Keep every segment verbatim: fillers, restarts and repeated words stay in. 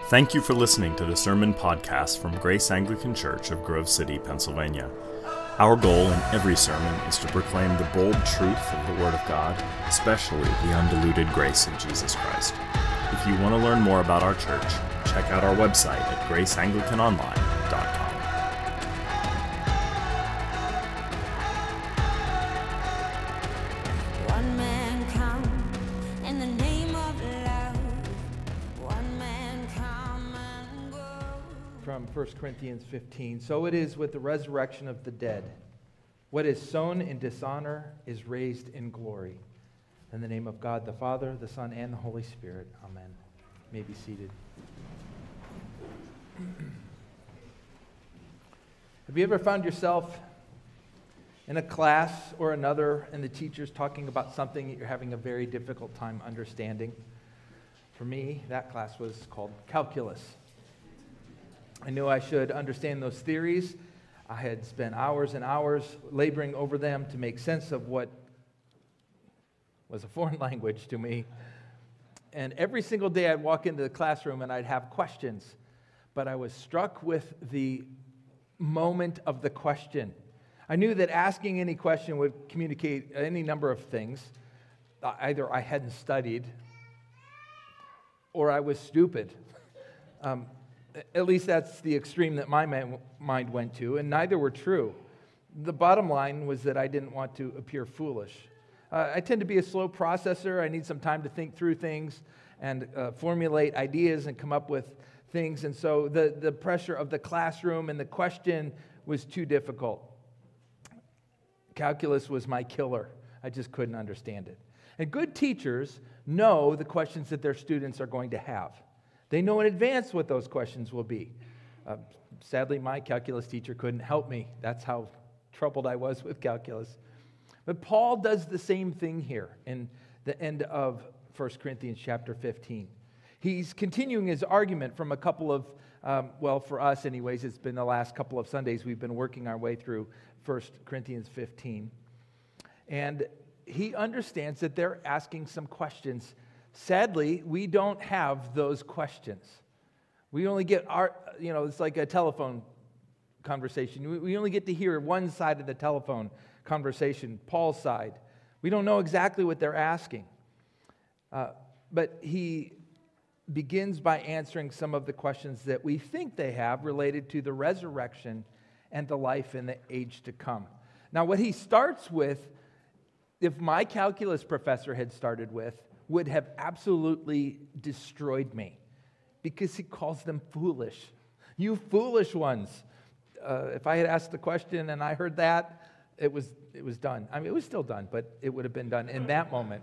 Thank you for listening to the sermon podcast from Grace Anglican Church of Grove City, Pennsylvania. Our goal in every sermon is to proclaim the bold truth of the Word of God, especially the undiluted grace of Jesus Christ. If you want to learn more about our church, check out our website at grace anglican online dot com. One man come in the name of love. One man come and go. From First Corinthians fifteen. So it is with the resurrection of the dead. What is sown in dishonor is raised in glory. In the name of God, the Father, the Son, and the Holy Spirit. Amen. You may be seated. Have you ever found yourself in a class or another and the teacher's talking about something that you're having a very difficult time understanding? For me, that class was called calculus. I knew I should understand those theories. I had spent hours and hours laboring over them to make sense of what was a foreign language to me. And every single day I'd walk into the classroom and I'd have questions. But I was struck with the moment of the question. I knew that asking any question would communicate any number of things. Either I hadn't studied or I was stupid. Um, At least that's the extreme that my mind went to, and neither were true. The bottom line was that I didn't want to appear foolish. Uh, I tend to be a slow processor. I need some time to think through things and uh, formulate ideas and come up with things. And so the, the pressure of the classroom and the question was too difficult. Calculus was my killer. I just couldn't understand it. And good teachers know the questions that their students are going to have. They know in advance what those questions will be. Uh, sadly, my calculus teacher couldn't help me. That's how troubled I was with calculus. But Paul does the same thing here in the end of First Corinthians chapter fifteen. He's continuing his argument from a couple of, um, well, for us anyways, it's been the last couple of Sundays we've been working our way through First Corinthians fifteen. And he understands that they're asking some questions. Sadly, we don't have those questions. We only get our, you know, it's like a telephone conversation. We, we only get to hear one side of the telephone conversation, Paul's side. We don't know exactly what they're asking. Uh, but he begins by answering some of the questions that we think they have related to the resurrection and the life in the age to come. Now, what he starts with, if my calculus professor had started with, would have absolutely destroyed me because he calls them foolish. You foolish ones. Uh, if I had asked the question and I heard that, it was it was done. I mean, it was still done, but it would have been done in that moment.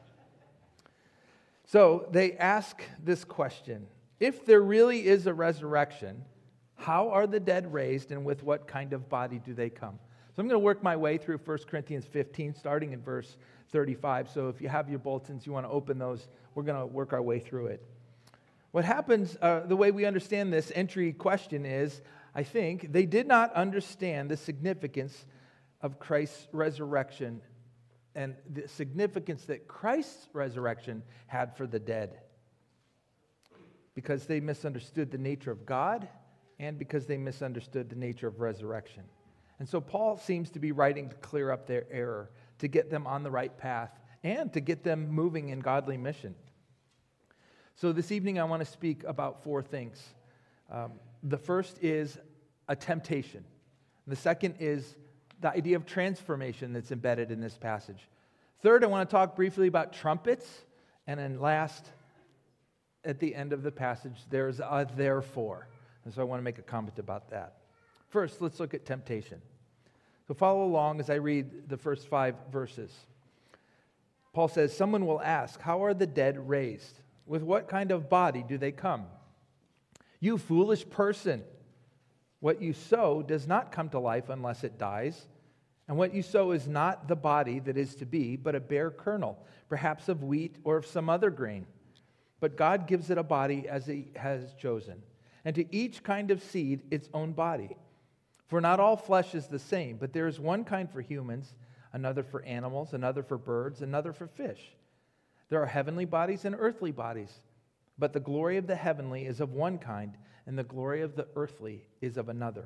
So they ask this question: if there really is a resurrection, how are the dead raised and with what kind of body do they come? So I'm going to work my way through First Corinthians fifteen, starting in verse thirty-five. So if you have your bulletins, you want to open those, we're going to work our way through it. What happens, uh, the way we understand this entry question is, I think, they did not understand the significance of Christ's resurrection and the significance that Christ's resurrection had for the dead. Because they misunderstood the nature of God and because they misunderstood the nature of resurrection. And so Paul seems to be writing to clear up their error, to get them on the right path, and to get them moving in godly mission. So this evening I want to speak about four things. Um, the first is a temptation. The second is the idea of transformation that's embedded in this passage. Third, I want to talk briefly about trumpets. And then last, at the end of the passage, there's a therefore. And so I want to make a comment about that. First, let's look at temptation. So follow along as I read the first five verses. Paul says, someone will ask, how are the dead raised? With what kind of body do they come? You foolish person, what you sow does not come to life unless it dies. And what you sow is not the body that is to be, but a bare kernel, perhaps of wheat or of some other grain. But God gives it a body as He has chosen, and to each kind of seed its own body. For not all flesh is the same, but there is one kind for humans, another for animals, another for birds, another for fish. There are heavenly bodies and earthly bodies, But the glory of the heavenly is of one kind, and the glory of the earthly is of another.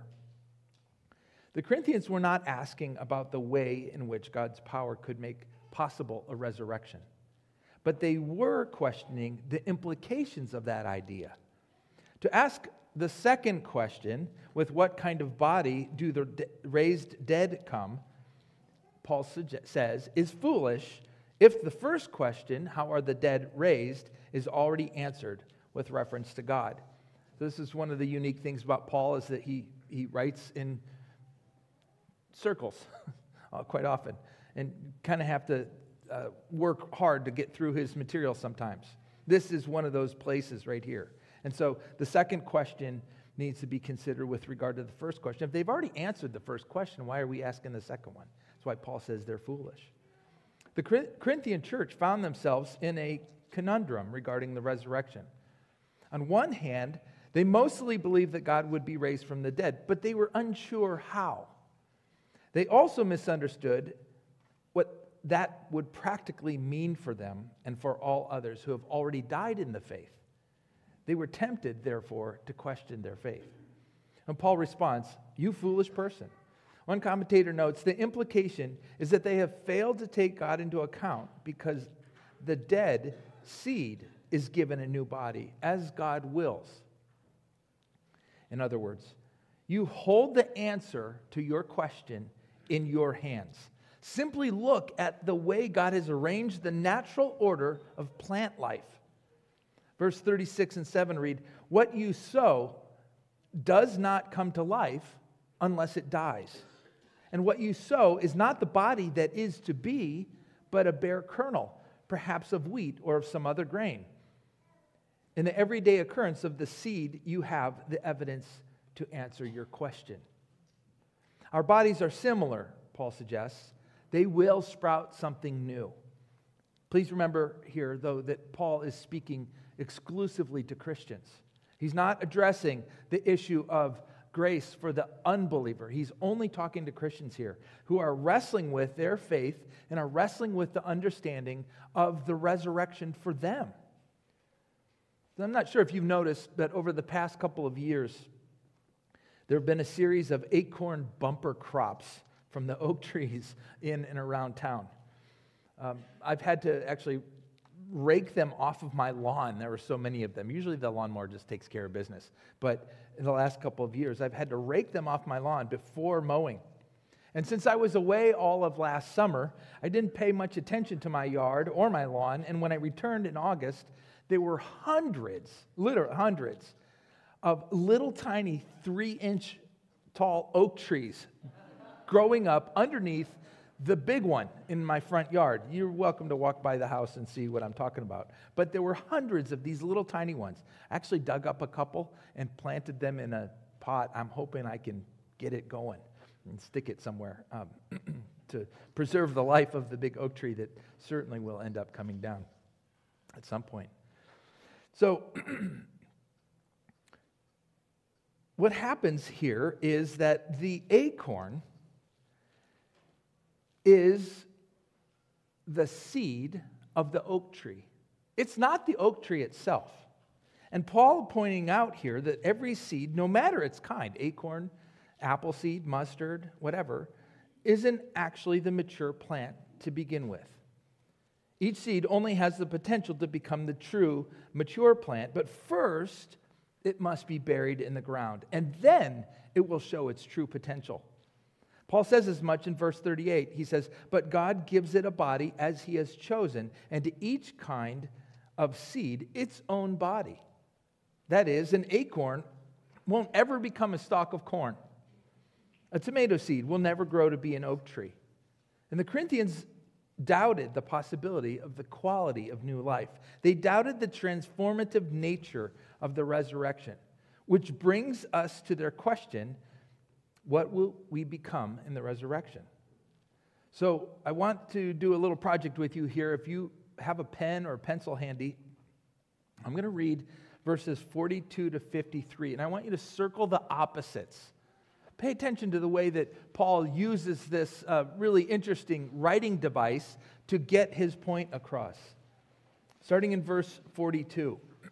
The Corinthians were not asking about the way in which God's power could make possible a resurrection, but they were questioning the implications of that idea. To ask the second question, with what kind of body do the de- raised dead come, Paul suge- says, is foolish if the first question, how are the dead raised, is already answered with reference to God. So this is one of the unique things about Paul, is that he, he writes in circles quite often, and kind of have to uh, work hard to get through his material sometimes. This is one of those places right here. And so the second question needs to be considered with regard to the first question. If they've already answered the first question, why are we asking the second one? That's why Paul says they're foolish. The Corinthian church found themselves in a conundrum regarding the resurrection. On one hand, they mostly believed that God would be raised from the dead, but they were unsure how. They also misunderstood what that would practically mean for them and for all others who have already died in the faith. They were tempted, therefore, to question their faith. And Paul responds, "You foolish person." One commentator notes, the implication is that they have failed to take God into account because the dead seed is given a new body, as God wills. In other words, you hold the answer to your question in your hands. Simply look at the way God has arranged the natural order of plant life. Verse thirty-six and seven read, "What you sow does not come to life unless it dies. And what you sow is not the body that is to be, but a bare kernel, perhaps of wheat or of some other grain. In the everyday occurrence of the seed, you have the evidence to answer your question." Our bodies are similar, Paul suggests. They will sprout something new. Please remember here, though, that Paul is speaking exclusively to Christians. He's not addressing the issue of grace for the unbeliever. He's only talking to Christians here who are wrestling with their faith and are wrestling with the understanding of the resurrection for them. I'm not sure if you've noticed, but over the past couple of years, there have been a series of acorn bumper crops from the oak trees in and around town. Um, I've had to actually rake them off of my lawn. There were so many of them. Usually the lawnmower just takes care of business. But in the last couple of years, I've had to rake them off my lawn before mowing. And since I was away all of last summer, I didn't pay much attention to my yard or my lawn. And when I returned in August, there were hundreds, literally hundreds, of little tiny three-inch tall oak trees growing up underneath the big one in my front yard. You're welcome to walk by the house and see what I'm talking about. But there were hundreds of these little tiny ones. I actually dug up a couple and planted them in a pot. I'm hoping I can get it going and stick it somewhere um, to preserve the life of the big oak tree that certainly will end up coming down at some point. So what happens here is that the acorn is the seed of the oak tree. It's not the oak tree itself. And Paul pointing out here that every seed, no matter its kind, acorn, apple seed, mustard, whatever, isn't actually the mature plant to begin with. Each seed only has the potential to become the true mature plant, but first it must be buried in the ground, and then it will show its true potential. Paul says as much in verse thirty-eight. He says, "But God gives it a body as he has chosen, and to each kind of seed its own body." That is, an acorn won't ever become a stalk of corn. A tomato seed will never grow to be an oak tree. And the Corinthians doubted the possibility of the quality of new life. They doubted the transformative nature of the resurrection, which brings us to their question, what will we become in the resurrection? So I want to do a little project with you here. If you have a pen or a pencil handy, I'm going to read verses forty-two to fifty-three, and I want you to circle the opposites. Pay attention to the way that Paul uses this uh, really interesting writing device to get his point across. Starting in verse forty-two.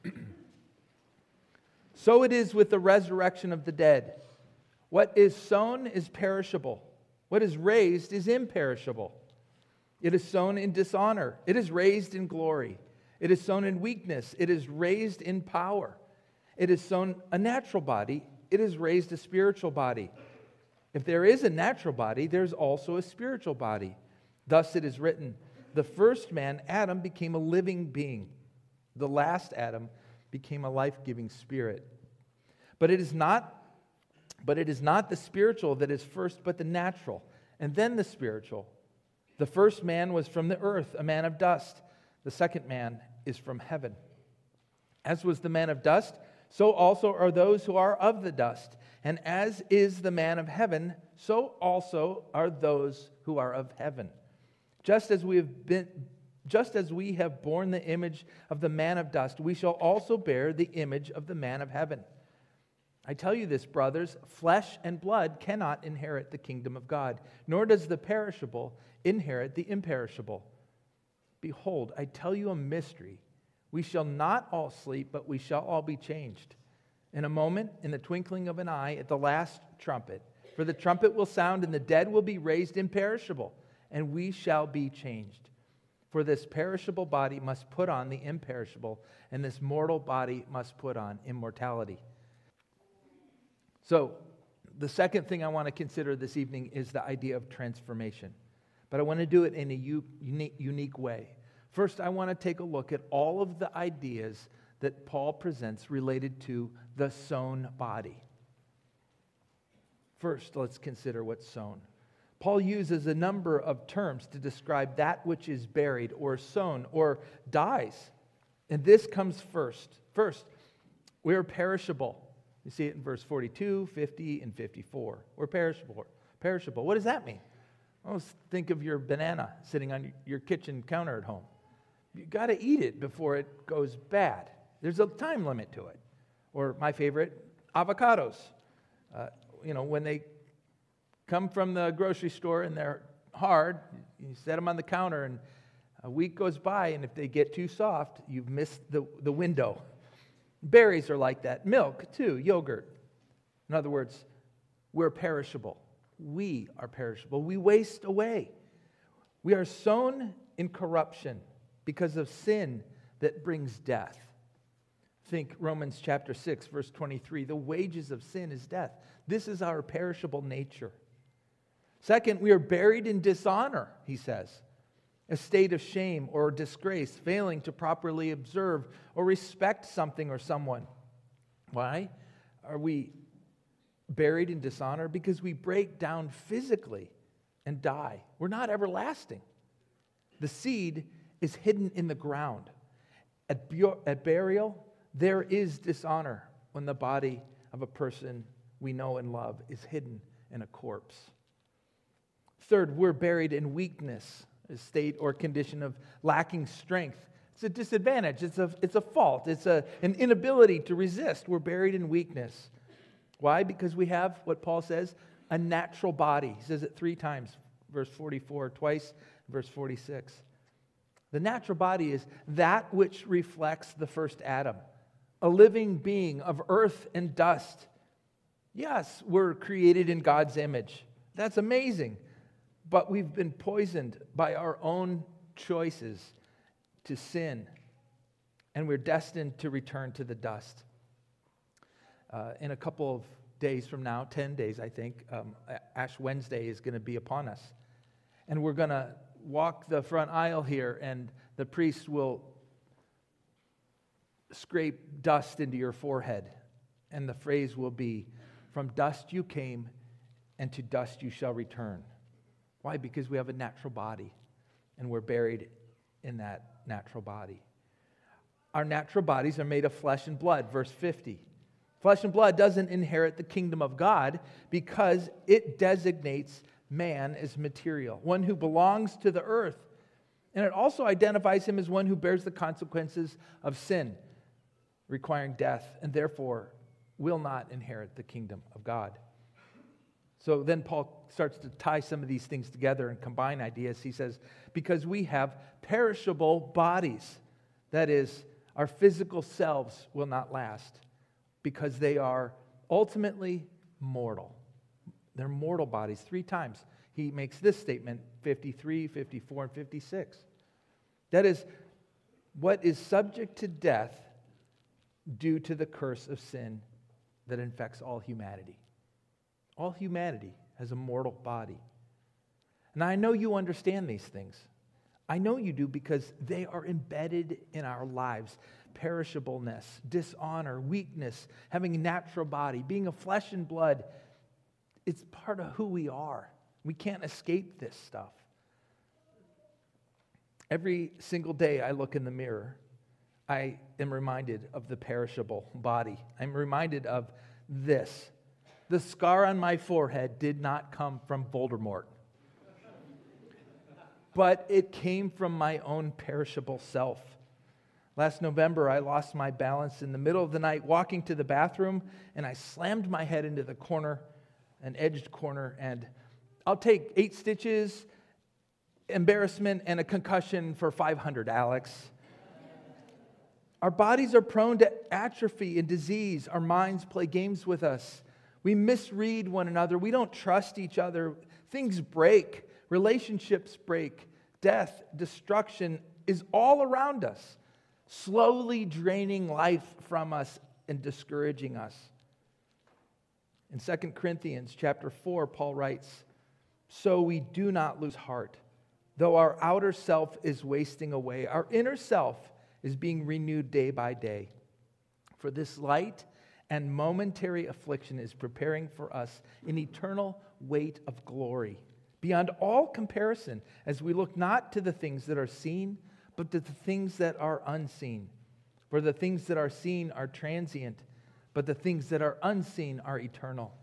So it is with the resurrection of the dead. What is sown is perishable. What is raised is imperishable. It is sown in dishonor. It is raised in glory. It is sown in weakness. It is raised in power. It is sown a natural body. It is raised a spiritual body. If there is a natural body, there's also a spiritual body. Thus it is written, the first man, Adam, became a living being. The last Adam became a life-giving spirit. But it is not, but it is not the spiritual that is first, but the natural, and then the spiritual. The first man was from the earth, a man of dust. The second man is from heaven. As was the man of dust, so also are those who are of the dust. And as is the man of heaven, so also are those who are of heaven. Just as we have been, just as we have borne the image of the man of dust, we shall also bear the image of the man of heaven. I tell you this, brothers, flesh and blood cannot inherit the kingdom of God, nor does the perishable inherit the imperishable. Behold, I tell you a mystery. We shall not all sleep, but we shall all be changed. In a moment, in the twinkling of an eye, at the last trumpet. For the trumpet will sound, and the dead will be raised imperishable, and we shall be changed. For this perishable body must put on the imperishable, and this mortal body must put on immortality. So, the second thing I want to consider this evening is the idea of transformation. But I want to do it in a unique, unique way. First, I want to take a look at all of the ideas that Paul presents related to the sown body. First, let's consider what's sown. Paul uses a number of terms to describe that which is buried or sown or dies. And this comes first. First, we're perishable. You see it in verse forty-two, fifty, and fifty-four. We're perishable. Perishable. What does that mean? Well, think of your banana sitting on your kitchen counter at home. You've got to eat it before it goes bad. There's a time limit to it. Or my favorite, avocados. Uh, you know, when they come from the grocery store and they're hard, you set them on the counter and a week goes by, and if they get too soft, you've missed the, the window. Berries are like that. Milk, too. Yogurt. In other words, we're perishable. We are perishable. We waste away. We are sown in corruption because of sin that brings death. Think Romans chapter six, verse twenty-three. The wages of sin is death. This is our perishable nature. Second, we are buried in dishonor, he says. A state of shame or disgrace, failing to properly observe or respect something or someone. Why are we buried in dishonor? Because we break down physically and die. We're not everlasting. The seed is hidden in the ground. At, bu- at burial, there is dishonor when the body of a person we know and love is hidden in a corpse. Third, we're buried in weakness, a state or condition of lacking strength. It's a disadvantage. It's a, it's a fault. It's a, an inability to resist. We're buried in weakness. Why? Because we have, what Paul says, a natural body. He says it three times, verse forty-four, twice, verse forty-six. The natural body is that which reflects the first Adam, a living being of earth and dust. Yes, we're created in God's image. That's amazing. But we've been poisoned by our own choices to sin, and we're destined to return to the dust. Uh, in a couple of days from now, ten days, I think, um, Ash Wednesday is going to be upon us. And we're going to walk the front aisle here, and the priest will scrape dust into your forehead. And the phrase will be, "From dust you came, and to dust you shall return." Why? Because we have a natural body, and we're buried in that natural body. Our natural bodies are made of flesh and blood, verse fifty. Flesh and blood doesn't inherit the kingdom of God because it designates man as material, one who belongs to the earth. And it also identifies him as one who bears the consequences of sin, requiring death, and therefore will not inherit the kingdom of God. So then Paul starts to tie some of these things together and combine ideas. He says, because we have perishable bodies, that is, Our physical selves will not last because they are ultimately mortal. They're mortal bodies. Three times he makes this statement, fifty-three, fifty-four, and fifty-six. That is, what is subject to death due to the curse of sin that infects all humanity. All humanity has a mortal body. And I know you understand these things. I know you do because they are embedded in our lives. Perishableness, dishonor, weakness, having a natural body, being of flesh and blood. It's part of who we are. We can't escape this stuff. Every single day I look in the mirror, I am reminded of the perishable body. I'm reminded of this. The scar on my forehead did not come from Voldemort, but it came from my own perishable self. Last November, I lost my balance in the middle of the night walking to the bathroom, and I slammed my head into the corner, an edged corner, and I'll take eight stitches, embarrassment, and a concussion for five hundred, Alex. Our bodies are prone to atrophy and disease. Our minds play games with us. We misread one another. We don't trust each other. Things break. Relationships break. Death, destruction is all around us, slowly draining life from us and discouraging us. In Second Corinthians chapter four, Paul writes, "So we do not lose heart. Though our outer self is wasting away, our inner self is being renewed day by day. For this light and momentary affliction is preparing for us an eternal weight of glory, beyond all comparison, as we look not to the things that are seen, but to the things that are unseen. For the things that are seen are transient, but the things that are unseen are eternal."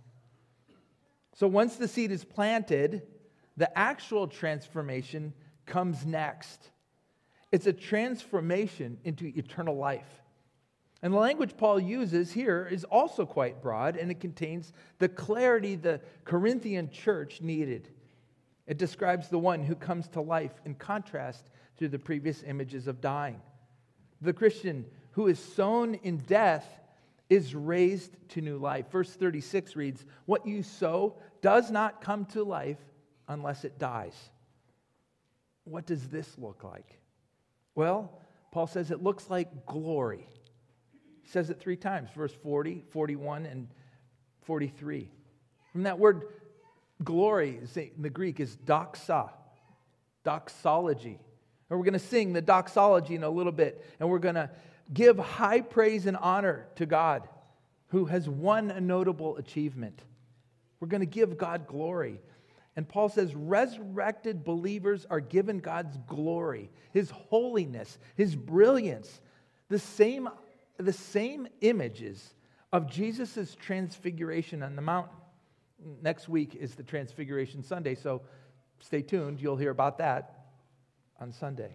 So once the seed is planted, the actual transformation comes next. It's a transformation into eternal life. And the language Paul uses here is also quite broad, and it contains the clarity the Corinthian church needed. It describes the one who comes to life in contrast to the previous images of dying. The Christian who is sown in death is raised to new life. Verse thirty-six reads, "What you sow does not come to life unless it dies." What does this look like? Well, Paul says it looks like glory. He says it three times, verse forty, forty-one, and forty-three. From that word glory in the Greek is doxa, doxology. And we're going to sing the doxology in a little bit, and we're going to give high praise and honor to God who has won a notable achievement. We're going to give God glory. And Paul says resurrected believers are given God's glory, His holiness, His brilliance, the same, the same images of Jesus' transfiguration on the mountain. Next week is the Transfiguration Sunday, so stay tuned. You'll hear about that on Sunday.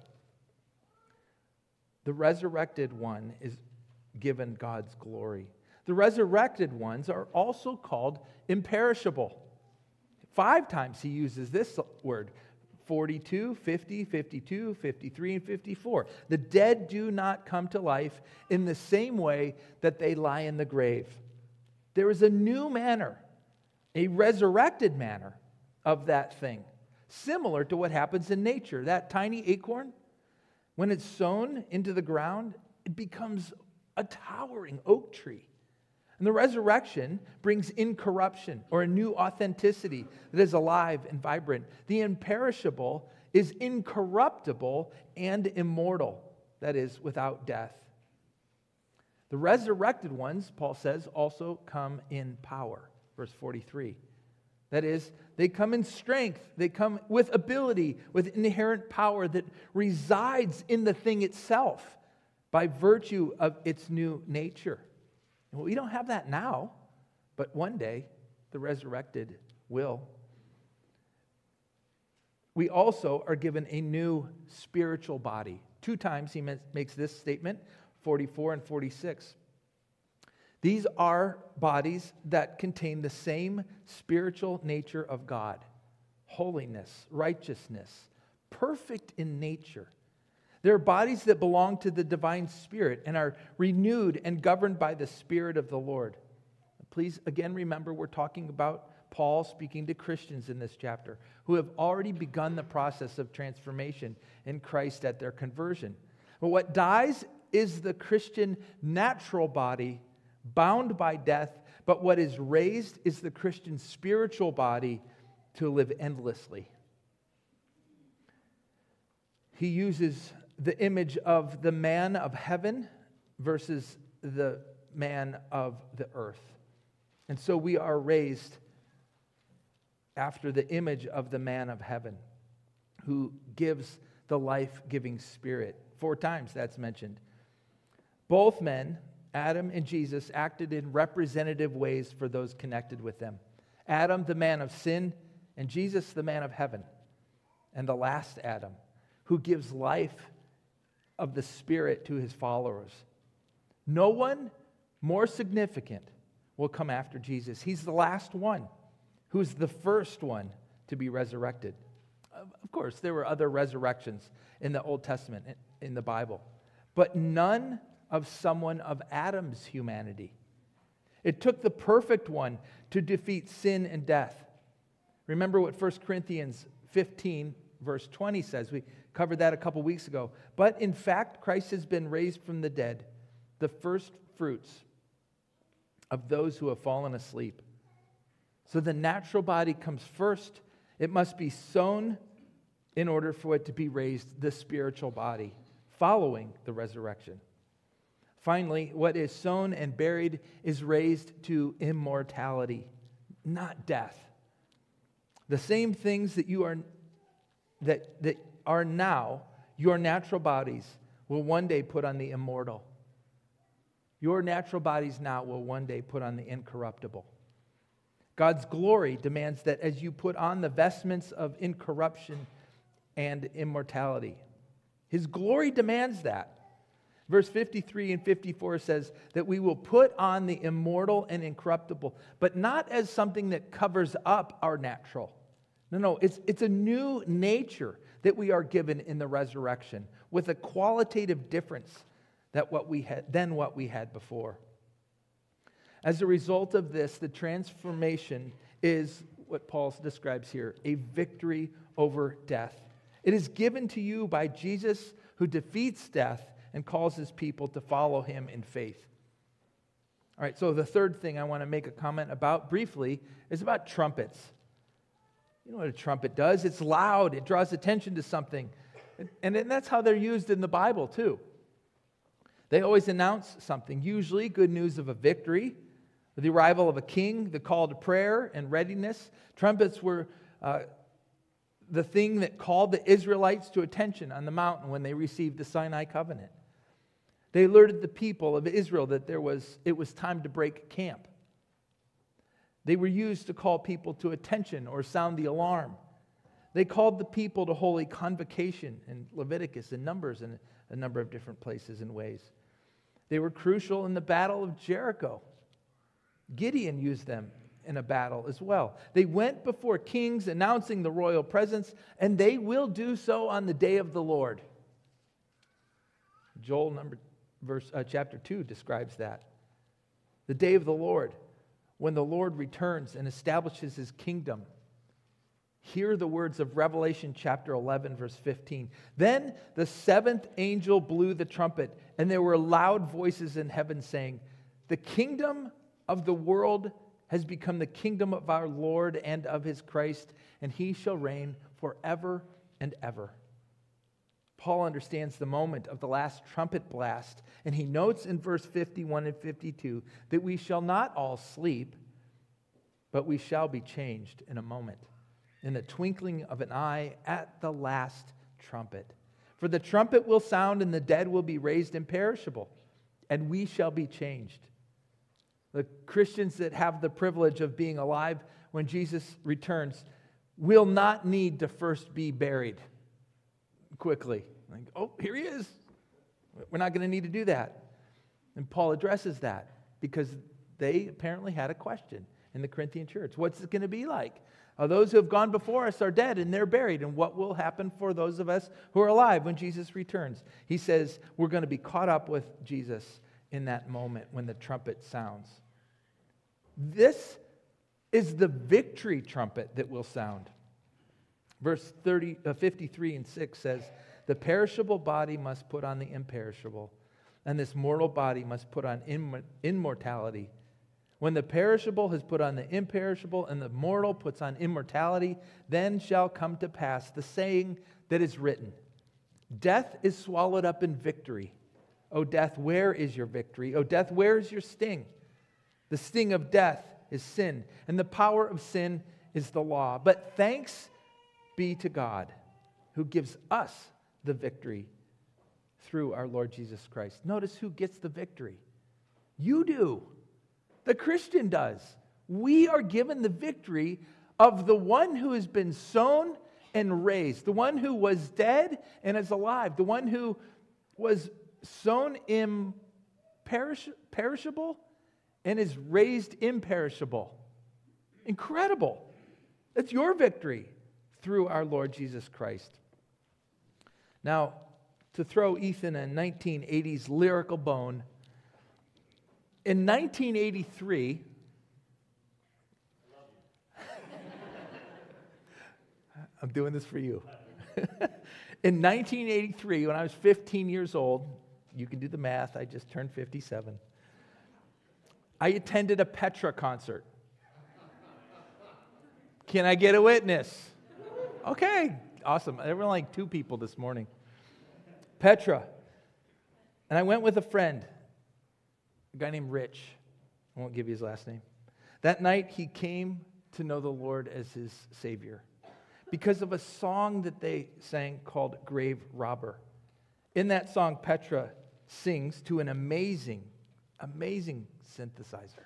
The resurrected one is given God's glory. The resurrected ones are also called imperishable. Five times he uses this word, forty-two, fifty, fifty-two, fifty-three, and fifty-four. The dead do not come to life in the same way that they lie in the grave. There is a new manner, a resurrected manner of that thing, similar to what happens in nature. That tiny acorn, when it's sown into the ground, it becomes a towering oak tree. And the resurrection brings incorruption or a new authenticity that is alive and vibrant. The imperishable is incorruptible and immortal, that is, without death. The resurrected ones, Paul says, also come in power. Verse forty-three. That is, they come in strength, they come with ability, with inherent power that resides in the thing itself by virtue of its new nature. Well, we don't have that now, but one day the resurrected will. We also are given a new spiritual body. Two times he makes this statement, forty-four and forty-six. These are bodies that contain the same spiritual nature of God, holiness, righteousness, perfect in nature. They're bodies that belong to the divine Spirit and are renewed and governed by the Spirit of the Lord. Please, again, remember we're talking about Paul speaking to Christians in this chapter who have already begun the process of transformation in Christ at their conversion. But what dies is the Christian natural body bound by death, but what is raised is the Christian spiritual body to live endlessly. He uses the image of the man of heaven versus the man of the earth. And so we are raised after the image of the man of heaven who gives the life-giving Spirit. Four times that's mentioned. Both men, Adam and Jesus, acted in representative ways for those connected with them. Adam, the man of sin, and Jesus, the man of heaven. And the last Adam, who gives life of the Spirit to his followers. No one more significant will come after Jesus. He's the last one, who's the first one to be resurrected. Of course, there were other resurrections in the Old Testament, in the Bible, but none of someone of Adam's humanity. It took the perfect one to defeat sin and death. Remember what First Corinthians fifteen, verse twenty says. We covered that a couple weeks ago. But in fact, Christ has been raised from the dead, the first fruits of those who have fallen asleep. So the natural body comes first. It must be sown in order for it to be raised, the spiritual body, following the resurrection. Finally, what is sown and buried is raised to immortality, not death. The same things that you are that, that are now your natural bodies will one day put on the immortal. Your natural bodies now will one day put on the incorruptible. God's glory demands that as you put on the vestments of incorruption and immortality. His glory demands that. Verse fifty-three and fifty-four says that we will put on the immortal and incorruptible, but not as something that covers up our natural. No, no, it's, it's a new nature that we are given in the resurrection with a qualitative difference that what we had, than what we had before. As a result of this, the transformation is what Paul describes here, a victory over death. It is given to you by Jesus, who defeats death and calls his people to follow him in faith. All right, so the third thing I want to make a comment about briefly is about trumpets. You know what a trumpet does? It's loud. It draws attention to something. And, and that's how they're used in the Bible, too. They always announce something, usually good news of a victory, the arrival of a king, the call to prayer and readiness. Trumpets were uh, the thing that called the Israelites to attention on the mountain when they received the Sinai covenant. They alerted the people of Israel that there was it was time to break camp. They were used to call people to attention or sound the alarm. They called the people to holy convocation in Leviticus and Numbers and a number of different places and ways. They were crucial in the battle of Jericho. Gideon used them in a battle as well. They went before kings announcing the royal presence, and they will do so on the day of the Lord. Joel number verse uh, chapter two describes that. The day of the Lord, when the Lord returns and establishes his kingdom. Hear the words of Revelation chapter eleven, verse fifteen. Then the seventh angel blew the trumpet, and there were loud voices in heaven saying, "The kingdom of the world has become the kingdom of our Lord and of his Christ, and he shall reign forever and ever." Paul understands the moment of the last trumpet blast, and he notes in verse fifty-one and fifty-two that we shall not all sleep, but we shall be changed in a moment, in the twinkling of an eye, at the last trumpet. For the trumpet will sound, and the dead will be raised imperishable, and we shall be changed. The Christians that have the privilege of being alive when Jesus returns will not need to first be buried quickly. Like, oh, here he is. We're not going to need to do that. And Paul addresses that because they apparently had a question in the Corinthian church. What's it going to be like? Uh, those who have gone before us are dead and they're buried. And what will happen for those of us who are alive when Jesus returns? He says we're going to be caught up with Jesus in that moment when the trumpet sounds. This is the victory trumpet that will sound. Verse thirty, uh, fifty-three and six says, the perishable body must put on the imperishable, and this mortal body must put on imm- immortality. When the perishable has put on the imperishable, and the mortal puts on immortality, then shall come to pass the saying that is written, death is swallowed up in victory. O death, where is your victory? O death, where is your sting? The sting of death is sin, and the power of sin is the law. But thanks be to God, who gives us the victory through our Lord Jesus Christ. Notice who gets the victory. You do. The Christian does. We are given the victory of the one who has been sown and raised, the one who was dead and is alive, the one who was sown imperishable and is raised imperishable. Incredible. That's your victory through our Lord Jesus Christ. Now, to throw Ethan a nineteen eighties lyrical bone, in nineteen eighty-three, I'm doing this for you. In nineteen eighty-three, when I was fifteen years old, you can do the math, I just turned fifty-seven, I attended a Petra concert. Can I get a witness? Okay, awesome. There were like two people this morning. Petra. And I went with a friend, a guy named Rich. I won't give you his last name. That night, he came to know the Lord as his Savior because of a song that they sang called Grave Robber. In that song, Petra sings to an amazing, amazing synthesizer.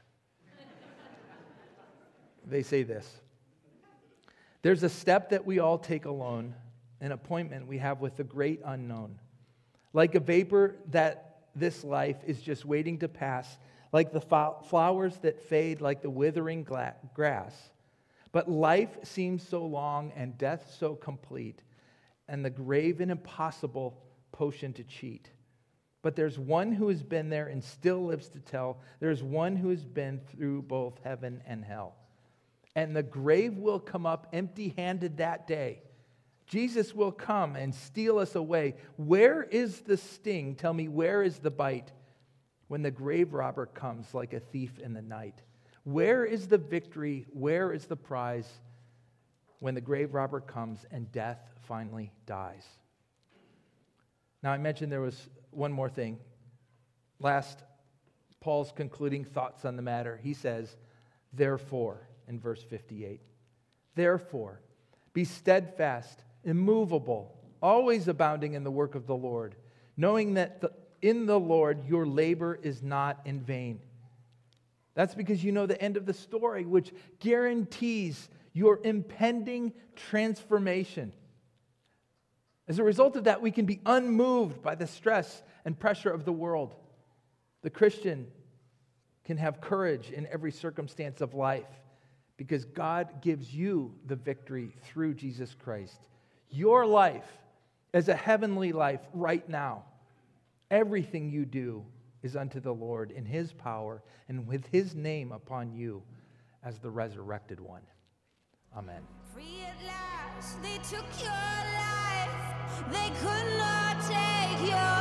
They say this: there's a step that we all take alone, an appointment we have with the great unknown. Like a vapor that this life is just waiting to pass, like the flowers that fade, like the withering gla- grass. But life seems so long and death so complete, and the grave an impossible potion to cheat. But there's one who has been there and still lives to tell. There's one who has been through both heaven and hell. And the grave will come up empty-handed that day. Jesus will come and steal us away. Where is the sting? Tell me, where is the bite when the grave robber comes like a thief in the night? Where is the victory? Where is the prize when the grave robber comes and death finally dies? Now, I mentioned there was one more thing. Last, Paul's concluding thoughts on the matter. He says, therefore, in verse fifty-eight, therefore, be steadfast, immovable, always abounding in the work of the Lord, knowing that the, in the Lord your labor is not in vain. That's because you know the end of the story, which guarantees your impending transformation. As a result of that, we can be unmoved by the stress and pressure of the world. The Christian can have courage in every circumstance of life because God gives you the victory through Jesus Christ. Your life is a heavenly life right now. Everything you do is unto the Lord in His power and with His name upon you as the resurrected one. Amen. Free at last, they took your life. They could not take your